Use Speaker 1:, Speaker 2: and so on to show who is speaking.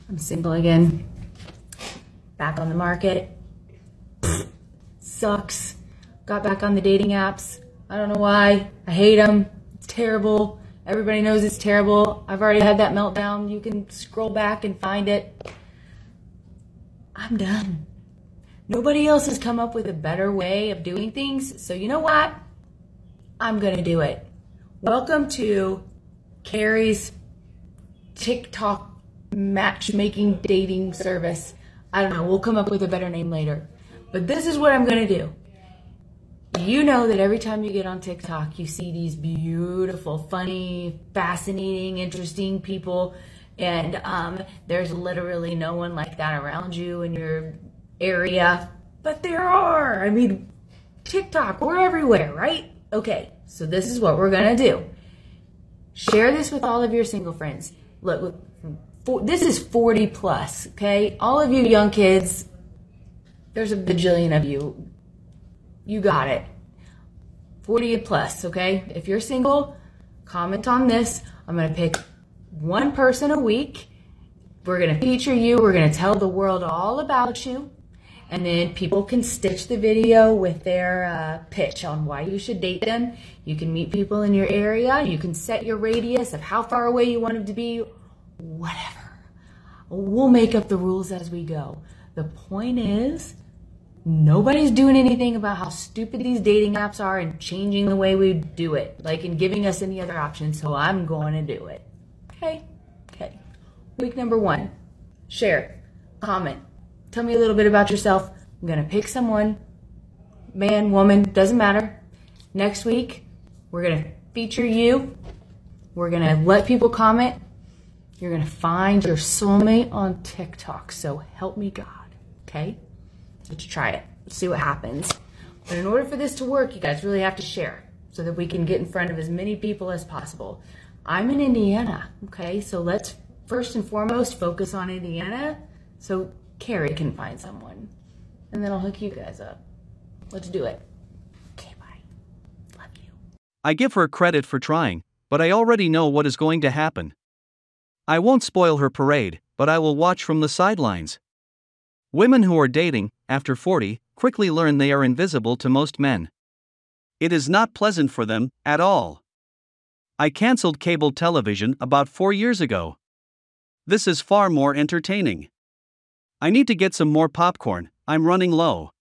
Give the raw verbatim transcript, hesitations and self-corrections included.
Speaker 1: I'm single again. Back on the market. Sucks. Got back on the dating apps. I don't know why. I hate them. It's terrible. Everybody knows it's terrible. I've already had that meltdown. You can scroll back and find it. I'm done. Nobody else has come up with a better way of doing things. So you know what? I'm going to do it. Welcome to Carrie's TikTok matchmaking dating service. I don't know. We'll come up with a better name later. But this is what I'm going to do. You know that every time you get on TikTok, you see these beautiful, funny, fascinating, interesting people. And um, there's literally no one like that around you in your area. But there are. I mean, TikTok, we're everywhere, right? Okay, so this is what we're going to do. Share this with all of your single friends. Look, for, this is forty plus, okay? All of you young kids, there's a bajillion of you. You got it. forty plus, okay? If you're single, comment on this. I'm going to pick one person a week. We're going to feature you. We're going to tell the world all about you. And then people can stitch the video with their uh, pitch on why you should date them. You can meet people in your area. You can set your radius of how far away you want them to be. Whatever. We'll make up the rules as we go. The point is, nobody's doing anything about how stupid these dating apps are and changing the way we do it, like and giving us any other options, so I'm going to do it. Okay? Okay. Week number one. Share. Comment. Tell me a little bit about yourself. I'm going to pick someone, man, woman, doesn't matter. Next week, we're going to feature you. We're going to let people comment. You're going to find your soulmate on TikTok, so help me God. Okay? Let's try it. Let's see what happens. But in order for this to work, you guys really have to share so that we can get in front of as many people as possible. I'm in Indiana, okay? So let's first and foremost focus on Indiana so Carrie can find someone. And then I'll hook you guys up. Let's do it. Okay, bye. Love you.
Speaker 2: I give her credit for trying, but I already know what is going to happen. I won't spoil her parade, but I will watch from the sidelines. Women who are dating, after forty, quickly learn they are invisible to most men. It is not pleasant for them, at all. I cancelled cable television about four years ago. This is far more entertaining. I need to get some more popcorn, I'm running low.